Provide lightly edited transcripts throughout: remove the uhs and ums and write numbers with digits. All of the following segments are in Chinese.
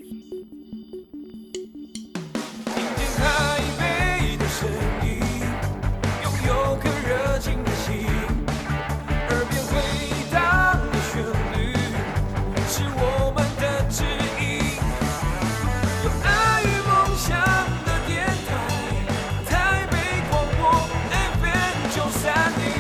台北的声音，拥有颗热情的心，耳边回荡的旋律，是我们的指引。有爱与梦想的电台，台北广播 FM931。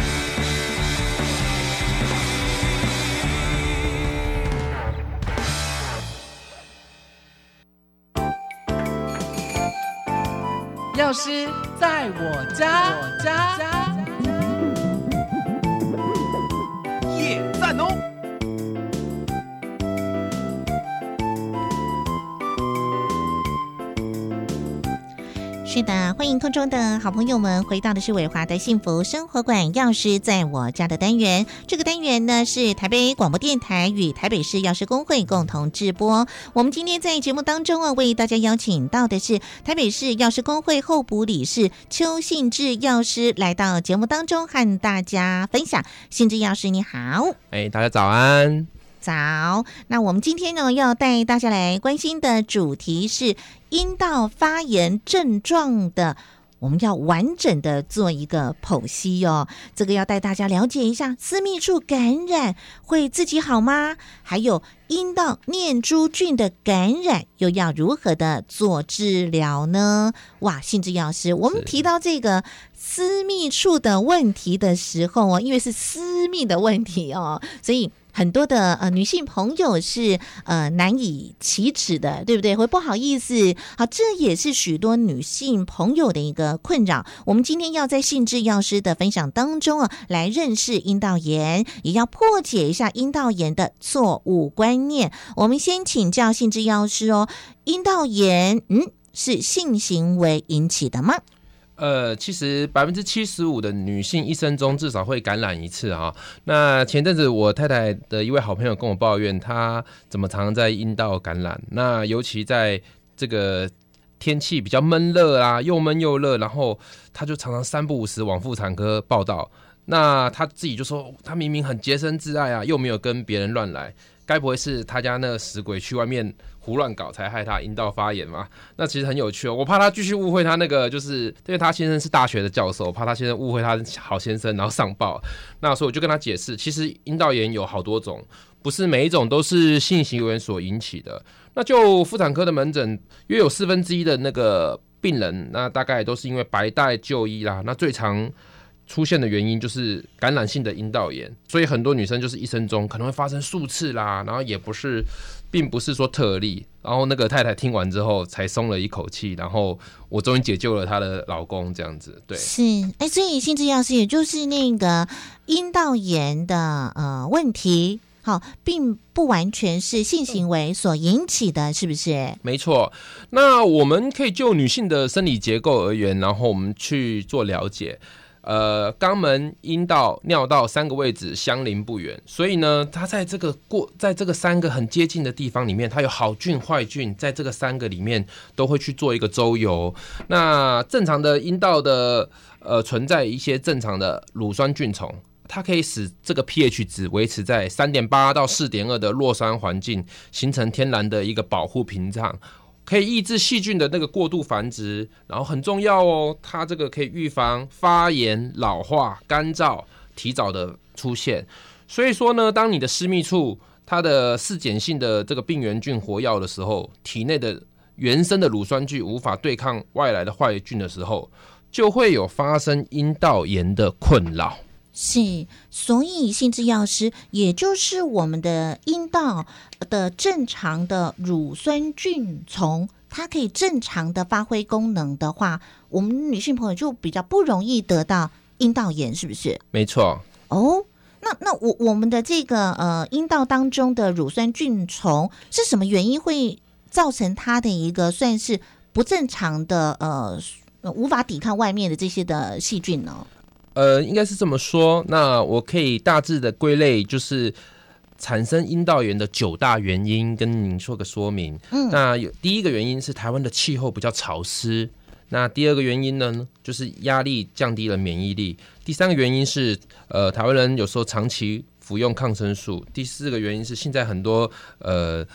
药师在我家， 耶，赞哦！ 是的，欢迎空中的好朋友们回到的是伟华的幸福生活馆，药师在我家的单元。这个单元呢是台北广播电台与台北市药师公会共同制播。我们今天在节目当中为大家邀请到的是台北市药师公会候补理事邱信志药师来到节目当中和大家分享。信志药师你好。 大家早安。 早，那我们今天呢要带大家来关心的主题是阴道发炎症状的，我们要完整的做一个剖析哦。这个要带大家了解一下私密处感染会自己好吗？还有阴道念珠菌的感染又要如何的做治疗呢？哇，信志药师，我们提到这个私密处的问题的时候哦，因为是私密的问题哦，所以很多的女性朋友是难以启齿的，对不对？会不好意思。好，这也是许多女性朋友的一个困扰。我们今天要在信志药师的分享当中啊，来认识阴道炎，也要破解一下阴道炎的错误观念。我们先请教信志药师哦，阴道炎是性行为引起的吗？ 其实75%的女性一生中至少会感染一次啊。那前阵子我太太的一位好朋友跟我抱怨，她怎么常常在阴道感染。那尤其在这个天气比较闷热啊，又闷又热，然后她就常常3不5时往妇产科报到。那她自己就说，她明明很洁身自爱啊，又没有跟别人乱来，该不会是她家那个死鬼去外面胡乱搞才害他阴道发炎嘛？那其实很有趣哦。我怕他继续误会他那个，就是因为他先生是大学的教授，怕他先生误会他是好先生，然后上报。那所以我就跟他解释，其实阴道炎有好多种，不是每一种都是性行为所引起的。那就妇产科的门诊，约有1/4的那个病人，那大概都是因为白带就医啦。那最常出现的原因就是感染性的阴道炎，所以很多女生就是一生中可能会发生数次啦，然后也不是，并不是说特例。然后那个太太听完之后才松了一口气，然后我终于解救了她的老公，这样子。对， 是，所以信志药师也就是那个阴道炎的问题，好，并不完全是性行为所引起的，是不是？ 没错。那我们可以就女性的生理结构而言，然后我们去做了解。肛门、阴道、尿道3个位置相邻不远，所以呢，它在这个3个很接近的地方里面，它有好菌、坏菌，在这个3个里面都会去做一个周游。那正常的阴道的存在一些正常的乳酸菌丛，它可以使这个 pH 值维持在 3.8 到 4.2 的弱酸环境，形成天然的一个保护屏障。可以抑制细菌的那个过度繁殖，然后很重要哦，它这个可以预防发炎、老化、干燥提早的出现。所以说呢，当你的私密处它的嗜碱性的这个病原菌活跃的时候，体内的原生的乳酸菌无法对抗外来的坏菌的时候，就会有发生阴道炎的困扰。 是，所以信志药师也就是我们的阴道的正常的乳酸菌丛，它可以正常的发挥功能的话，我们女性朋友就比较不容易得到阴道炎，是不是？ 没错。 哦，那我们的这个阴道当中的乳酸菌丛是什么原因会造成它的一个算是不正常的无法抵抗外面的这些的细菌呢？ 应该是这么说。那我可以大致的归类，就是产生阴道炎的9大原因，跟您做个说明。那第一个原因是台湾的气候比较潮湿。那第二个原因呢，就是压力降低了免疫力。第三个原因是台湾人有时候长期服用抗生素。第四个原因是现在很多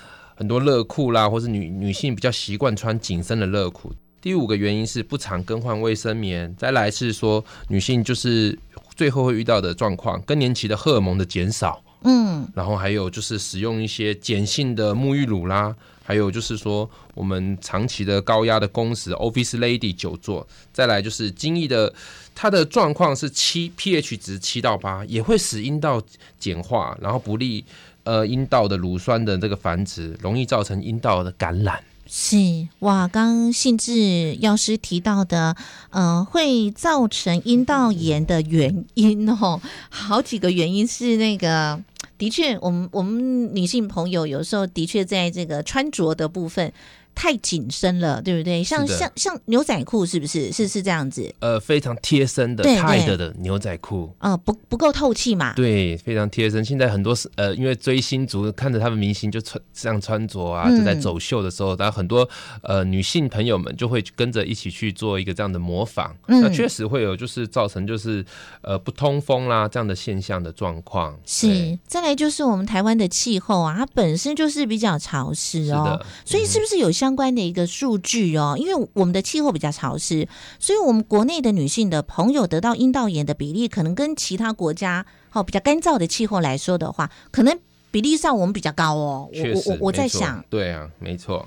很多热裤啦，或是女性比较习惯穿紧身的热裤。第5个原因是不常更换卫生棉，再来是说女性就是最后会遇到的状况，更年期的荷尔蒙的减少，然后还有就是使用一些碱性的沐浴乳啦，还有就是说我们长期的高压的工时 ，office lady 久坐，再来就是精液的它的状况是pH 值7到8，也会使阴道碱化，然后不利阴道的乳酸的这个繁殖，容易造成阴道的感染。 是哇，刚信志药师提到的，会造成阴道炎的原因好几个原因是那个，的确，我们女性朋友有时候的确在这个穿着的部分太紧身了，对不对？像牛仔裤是不是是这样子？ 非常贴身的 tight 的牛仔裤， 不够透气嘛？ 对，非常贴身。现在很多因为追星族看着他们明星就这样穿着啊，就在走秀的时候，然后很多女性朋友们就会跟着一起去做一个这样的模仿。那确实会有就是造成就是不通风啦这样的现象的状况。 是，再来就是我们台湾的气候啊，它本身就是比较潮湿所以是不是有相关的一个数据因为我们的气候比较潮湿，所以我们国内的女性的朋友得到阴道炎的比例，可能跟其他国家比较干燥的气候来说的话，可能比例上我们比较高确实， 我在想， 对啊，没错。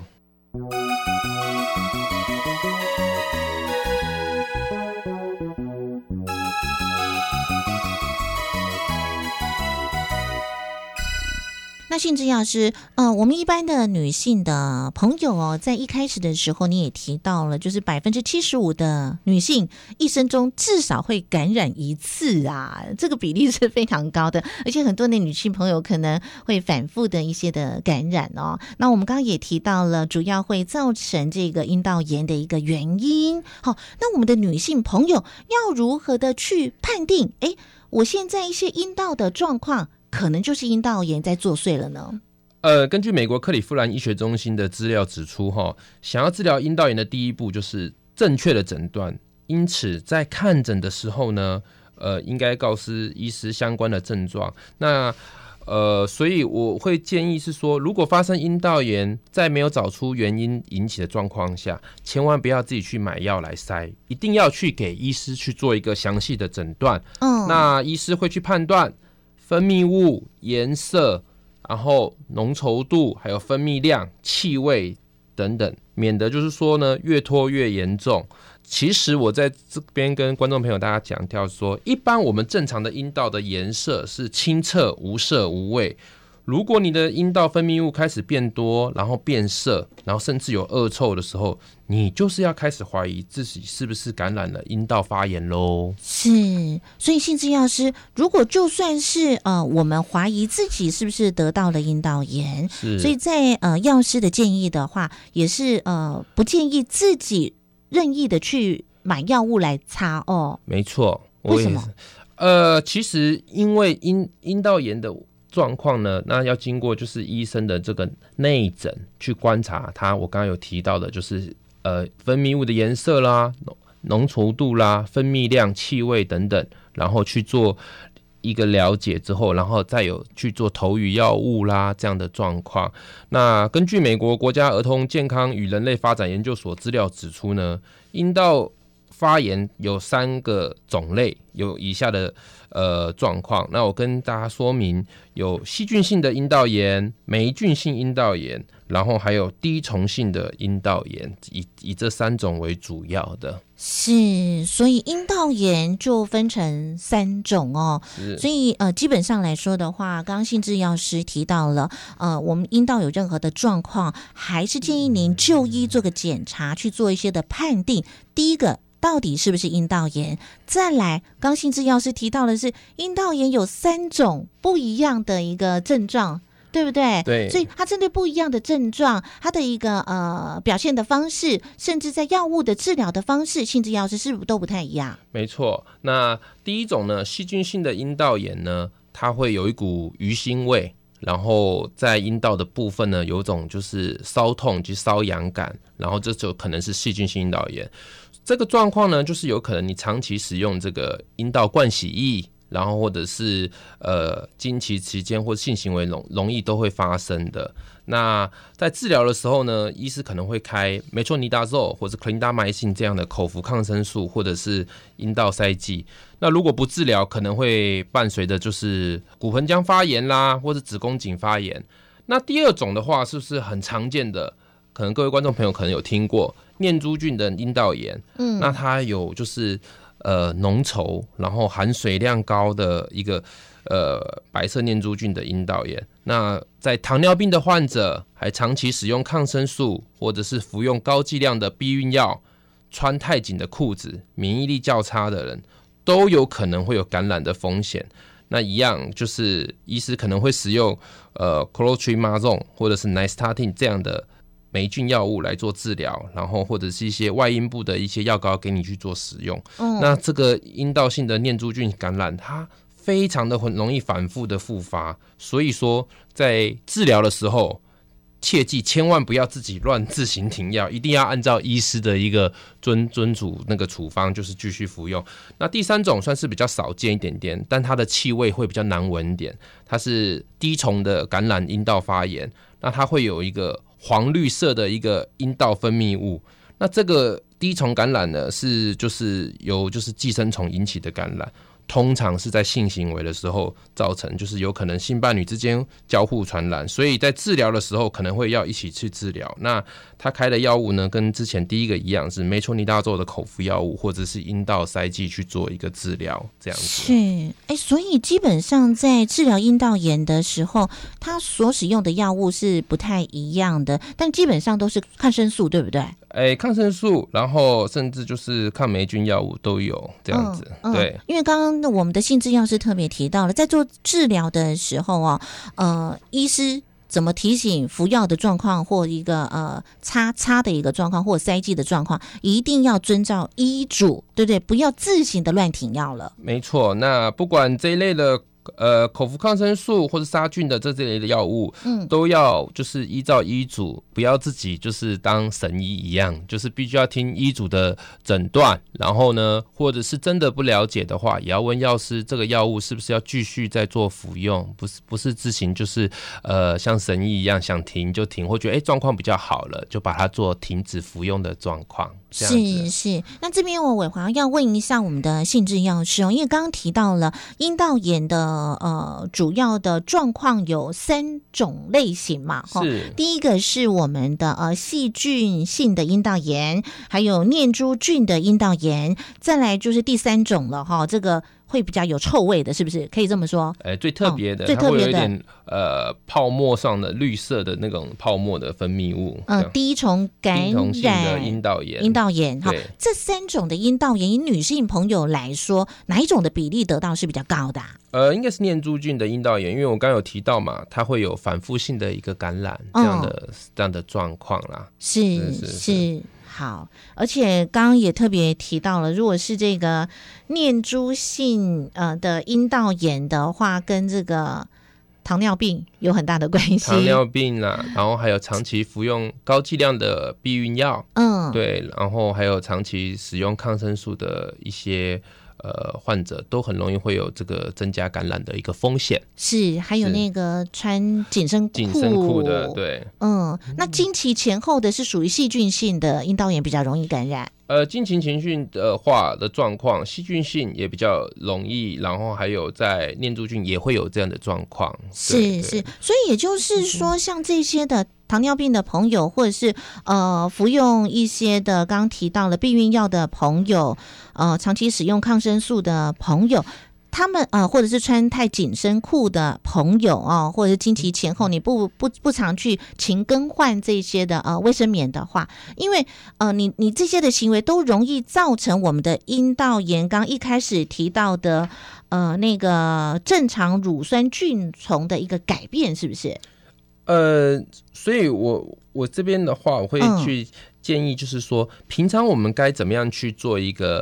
那信志药师，我们一般的女性的朋友在一开始的时候你也提到了，就是75%的女性一生中至少会感染1次啊，这个比例是非常高的，而且很多的女性朋友可能会反复的一些的感染那我们刚刚也提到了，主要会造成这个阴道炎的一个原因。好，那我们的女性朋友要如何的去判定？我现在一些阴道的状况，可能就是阴道炎在作祟了呢？ 根据美国克里夫兰医学中心的资料指出，想要治疗阴道炎的第一步就是正确的诊断。因此，在看诊的时候呢，应该告知医师相关的症状。那所以我会建议是说，如果发生阴道炎，在没有找出原因引起的状况下，千万不要自己去买药来塞，一定要去给医师去做一个详细的诊断。那医师会去判断分泌物、颜色，然后浓稠度，还有分泌量、气味等等，免得就是说呢越拖越严重。其实我在这边跟观众朋友大家强调说，一般我们正常的阴道的颜色是清澈无色无味。如果你的阴道分泌物开始变多，然后变色，然后甚至有恶臭的时候，你就是要开始怀疑自己是不是感染了阴道发炎咯。 是，所以信志药师，如果就算是我们怀疑自己是不是得到了阴道炎，所以在药师的建议的话，也是不建议自己任意的去买药物来擦没错。 为什么？ 其实因为阴道炎的状况呢，那要经过就是医生的这个内诊去观察它。我刚刚有提到的就是分泌物的颜色啦、浓稠度啦、分泌量、气味等等，然后去做一个了解之后，然后再有去做投予药物啦这样的状况。那根据美国国家儿童健康与人类发展研究所资料指出呢，阴道发炎有3个种类，有以下的状况。那我跟大家说明，有细菌性的阴道炎、霉菌性阴道炎，然后还有滴虫性的阴道炎，以这3种为主要的。 是，所以阴道炎就分成3种所以基本上来说的话，刚刚信志药师提到了我们阴道有任何的状况，还是建议您就医做个检查，去做一些的判定。第一个，到底是不是阴道炎？再来，刚信志药师提到的是阴道炎有3种不一样的一个症状，对不对？ 对， 所以它针对不一样的症状，它的一个表现的方式，甚至在药物的治疗的方式，信志药师是不是都不太一样？ 没错。那第一种呢，细菌性的阴道炎呢，它会有一股鱼腥味，然后在阴道的部分呢，有种就是瘙痛及瘙痒感，然后这就可能是细菌性阴道炎。这个状况呢，就是有可能你长期使用这个阴道灌洗液， 然后或者是经期期间或性行为容易都会发生的。那在治疗的时候呢，医师可能会开梅唑尼达唑或者克林达麦辛这样的口服抗生素，或者是阴道塞剂。那如果不治疗，可能会伴随的就是骨盆腔发炎啦，或者子宫颈发炎。那第二种的话，是不是很常见的？可能各位观众朋友可能有听过念珠菌的阴道炎，那它有就是浓稠，然后含水量高的一个白色念珠菌的阴道炎。那在糖尿病的患者，还长期使用抗生素，或者是服用高剂量的避孕药，穿太紧的裤子，免疫力较差的人，都有可能会有感染的风险。那一样就是医师可能会使用clotrimazole 或者是 nystatin 这样的霉菌药物来做治疗，然后或者是一些外阴部的一些药膏给你去做使用。那这个阴道性的念珠菌感染，它非常的容易反复的复发，所以说在治疗的时候，切记千万不要自己乱自行停药，一定要按照医师的一个遵主那个处方，就是继续服用。那第三种算是比较少见一点点，但它的气味会比较难闻一点，它是滴虫的感染阴道发炎，那它会有一个黄绿色的一个阴道分泌物。那这个滴虫感染呢，就是由寄生虫引起的感染，通常是在性行为的时候造成，就是有可能性伴侣之间交互传染，所以在治疗的时候可能会要一起去治疗。那他开的药物呢，跟之前第一个一样，是梅唑尼达唑的口服药物，或者是阴道塞剂去做一个治疗，这样子。 是，所以基本上在治疗阴道炎的时候，他所使用的药物是不太一样的，但基本上都是抗生素，对不对？ 抗生素，然后甚至就是抗霉菌药物都有这样子。对， 因为刚刚我们的性治药师特别提到了，在做治疗的时候医师怎么提醒服药的状况，或一个擦的一个状况，或塞剂的状况，一定要遵照医嘱，对不对？不要自行的乱停药了。没错，那不管这一类的口服抗生素或者杀菌的这类的药物，都要就是依照医嘱，不要自己就是当神医一样，就是必须要听医嘱的诊断，然后呢，或者是真的不了解的话，也要问药师这个药物是不是要继续再做服用，不是自行就是像神医一样想停就停，或觉得状况比较好了就把它做停止服用的状况。 是，那这边我好像要问一下我们的性治药师因为刚刚提到了阴道炎的主要的状况有3种类型嘛， 是第一个是我们的细菌性的阴道炎，还有念珠菌的阴道炎，再来就是第3种了这个会比较有臭味的，是不是可以这么说？ 最特别的，它会有一点泡沫上的绿色的那种泡沫的分泌物。 滴虫感染的阴道炎。 这3种的阴道炎，以女性朋友来说，哪一种的比例得到是比较高的应该是念珠菌的阴道炎，因为我刚刚有提到嘛，它会有反复性的一个感染这样的状况啦。 是。好，而且刚刚也特别提到了，如果是这个念珠性的阴道炎的话，跟这个糖尿病有很大的关系。 糖尿病然后还有长期服用高剂量的避孕药，对，然后还有长期使用抗生素的一些患者都很容易会有这个增加感染的一个风险。 是，还有那个穿紧身裤的，对， 那经期前后的是属于细菌性的阴道炎比较容易感染。 经期前训的话的状况，细菌性也比较容易，然后还有在念珠菌也会有这样的状况。 是，所以也就是说，像这些的糖尿病的朋友，或者是服用一些的刚刚提到了避孕药的朋友，长期使用抗生素的朋友，他们或者是穿太紧身裤的朋友或者是经期前后你不常去勤更换这些的卫生棉的话，因为你这些的行为都容易造成我们的阴道炎，刚一开始提到的那个正常乳酸菌丛的一个改变，是不是？ 所以我这边的话，我会去建议，就是说，平常我们该怎么样去做一个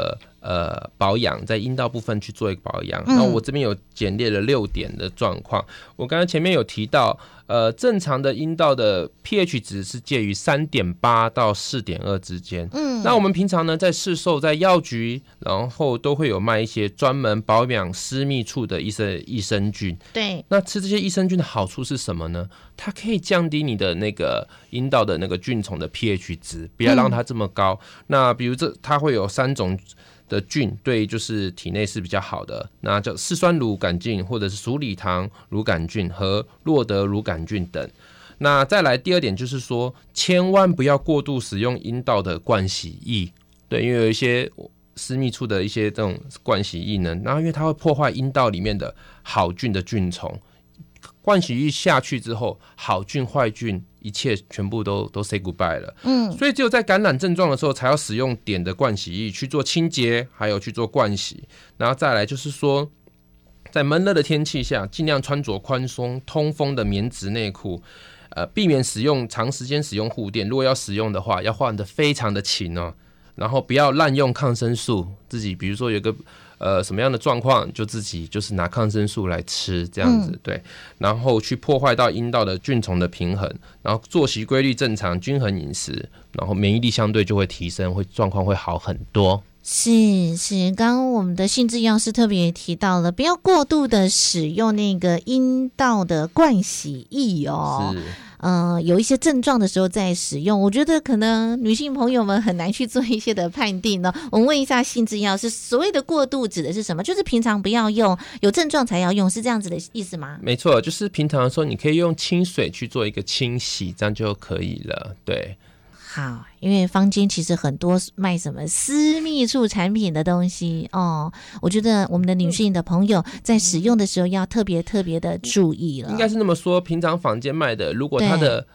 保养，在阴道部分去做一个保养。那我这边有简列了6点的状况。我刚才前面有提到，正常的阴道的 pH 值是介于 3.8 到 4.2 之间。那我们平常呢，在市售在药局，然后都会有卖一些专门保养私密处的益生菌。 对， 那吃这些益生菌的好处是什么呢？它可以降低你的那个阴道的那个菌丛的 pH 值，不要让它这么高。那比如它会有3种的菌，对，就是体内是比较好的，那叫嗜酸乳杆菌，或者是鼠李糖乳杆菌和洛德乳杆菌等。那再来第2点就是说，千万不要过度使用阴道的盥洗液，对，因为有一些私密处的一些这种盥洗液呢，然后因为它会破坏阴道里面的好菌的菌丛，盥洗液下去之后，好菌坏菌一切全部都 say goodbye 了。所以只有在感染症状的时候，才要使用碘的盥洗液去做清洁，还有去做盥洗。然后再来就是说，在闷热的天气下，尽量穿着宽松通风的棉质内裤。避免长时间使用护垫，如果要使用的话，要换得非常的勤哦。然后不要滥用抗生素，自己比如说有个什么样的状况，就自己就是拿抗生素来吃这样子，对，然后去破坏到阴道的菌丛的平衡，然后作息规律正常，均衡饮食，然后免疫力相对就会提升，状况会好很多。 是，刚刚我们的信治药师特别提到了，不要过度的使用那个阴道的盥洗液哦。有一些症状的时候再使用，我觉得可能女性朋友们很难去做一些的判定呢。我们问一下信治药师，所谓的过度指的是什么？就是平常不要用，有症状才要用，是这样子的意思吗？ 没错，就是平常的时候你可以用清水去做一个清洗，这样就可以了。对。 好，因为坊间其实很多卖什么私密处产品的东西哦，我觉得我们的女性的朋友在使用的时候要特别的注意了。应该是那么说，平常坊间卖的，如果它的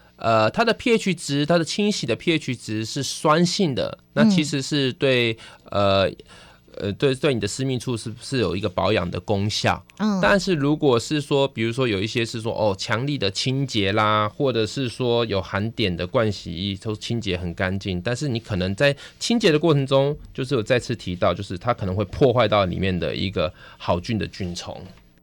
pH 值，它的清洗的 pH 值是酸性的，那其实是对对你的私密处是有一个保养的功效。但是如果是说，比如说有一些是说强力的清洁啦，或者是说有含碘的盥洗液，都清洁很干净，但是你可能在清洁的过程中，就是有再次提到，就是它可能会破坏到里面的一个好菌的菌丛。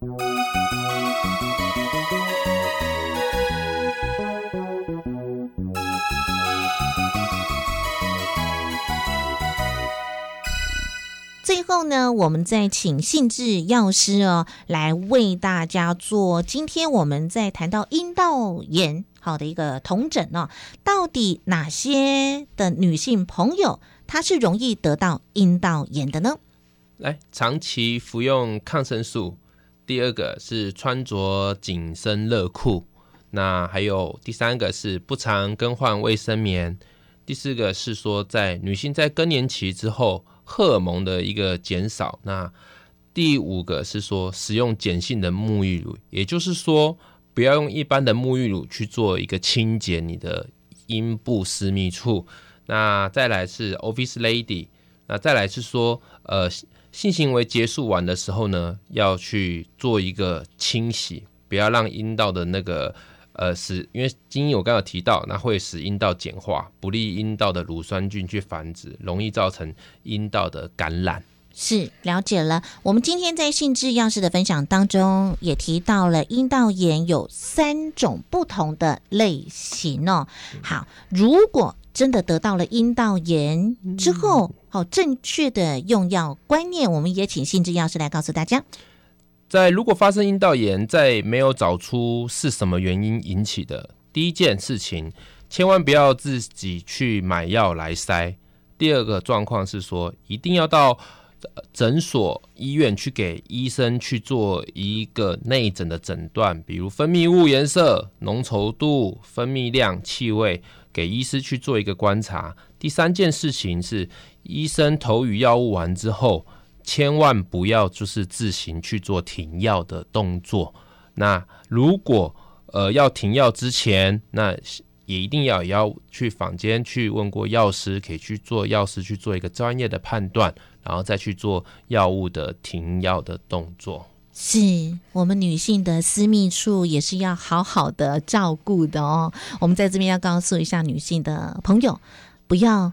最后呢，我们再请信治药师来为大家做今天我们在谈到阴道炎好的一个统整到底哪些的女性朋友她是容易得到阴道炎的呢？ 来，长期服用抗生素，第2个是穿着紧身热裤，那还有第3个是不常更换卫生棉，第4个是说女性在更年期之后荷尔蒙的一个减少，那第5个是说使用碱性的沐浴乳，也就是说不要用一般的沐浴乳去做一个清洁你的阴部私密处。那再来是 Office Lady， 那再来是说性行为结束完的时候呢，要去做一个清洗，不要让阴道的那个因为精液我刚刚有提到，那会使阴道碱化，不利阴道的乳酸菌去繁殖，容易造成阴道的感染。 是，了解了。我们今天在信治药师的分享当中也提到了阴道炎有3种不同的类型好，如果真的得到了阴道炎之后，正确的用药观念，我们也请信治药师来告诉大家。 如果发生阴道炎，在没有找出是什么原因引起的，第一件事情，千万不要自己去买药来塞。第2个状况是说，一定要到诊所、医院去给医生去做一个内诊的诊断，比如分泌物颜色、浓稠度、分泌量、气味，给医师去做一个观察。第3件事情是，医生投予药物完之后，千万不要就是自行去做停药的动作。那如果要停药之前，那也一定要去坊间去问过药师，可以去做药师去做一个专业的判断，然后再去做药物的停药的动作。 是，我们女性的私密处也是要好好的照顾的我们在这边要告诉一下女性的朋友，不要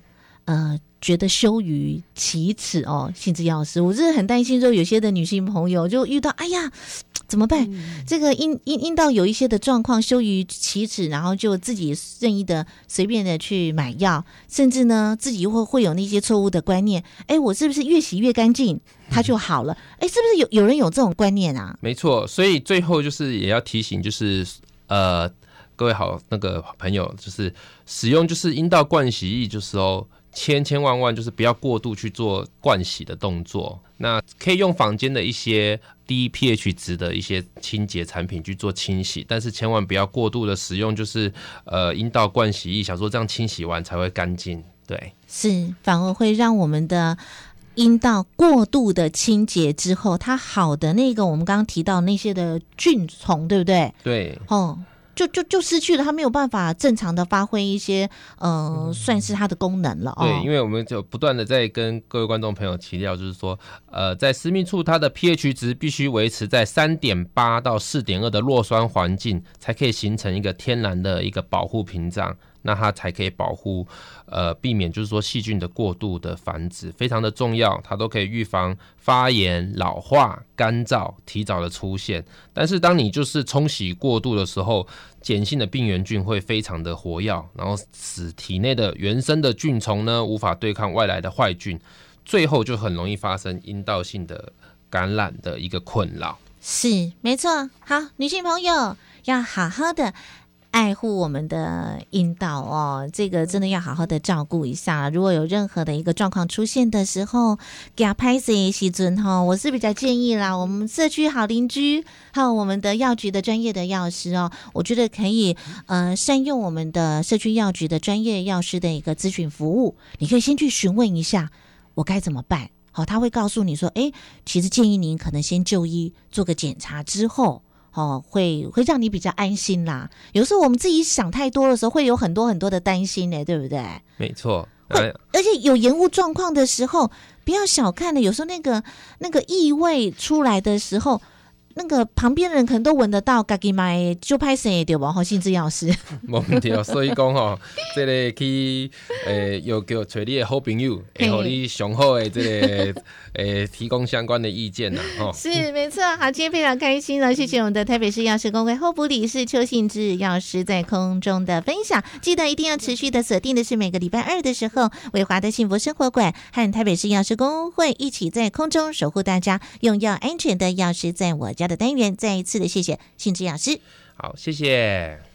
觉得羞于启齿哦，杏子药师，我真的很担心说有些的女性朋友就遇到，哎呀怎么办？这个阴道有一些的状况，羞于启齿，然后就自己任意的随便的去买药，甚至呢自己会有那些错误的观念，哎，我是不是越洗越干净它就好了？哎，是不是有人有这种观念啊？ 没错，所以最后就是也要提醒，就是各位好那个朋友，就是使用就是阴道灌洗液，就是千万就是不要过度去做灌洗的动作。那可以用坊间的一些低 pH 值的一些清洁产品去做清洗，但是千万不要过度的使用，就是阴道灌洗液，想说这样清洗完才会干净。对， 是反而会让我们的阴道过度的清洁之后，它好的那个我们刚刚提到那些的菌丛，对不对？ 对， 就失去了，它没有办法正常的发挥一些算是它的功能了。 对，因为我们就不断的在跟各位观众朋友提到，就是说在私密处它的 pH 值必须维持在 3.8 到 4.2 的弱酸环境，才可以形成一个天然的一个保护屏障，那它才可以保护避免就是说细菌的过度的繁殖，非常的重要，它都可以预防发炎、老化、干燥提早的出现。但是当你就是冲洗过度的时候，碱性的病原菌会非常的活跃，然后使体内的原生的菌丛呢无法对抗外来的坏菌，最后就很容易发生阴道性的感染的一个困扰。 是没错。好，女性朋友要好好的爱护我们的阴道哦，这个真的要好好的照顾一下。如果有任何的一个状况出现的时候，给他拍摄时阵哈，我是比较建议啦，我们社区好邻居还有我们的药局的专业的药师哦，我觉得可以善用我们的社区药局的专业药师的一个咨询服务，你可以先去询问一下我该怎么办。好，他会告诉你说，其实建议您可能先就医做个检查之后。会让你比较安心啦。有时候我们自己想太多的时候，会有很多很多的担心呢，对不对？ 没错， 而且有延误状况的时候，不要小看了。有时候那个异味出来的时候，那个旁边的人可能都闻得到，自己买就拍谁对吧？杏子药师， 没问题哦。所以讲这个去要叫找你的好朋友，会给你上好的这个提供相关的意见呐。 是没错。好，今天非常开心了，谢谢我们的台北市药师公会候补理事邱杏子药师在空中的分享。记得一定要持续的锁定的是每个礼拜二的时候，伟华的幸福生活馆和台北市药师公会一起在空中守护大家，用药安全的药师在我家的单元。再一次的谢谢杏子药师。 好，谢谢。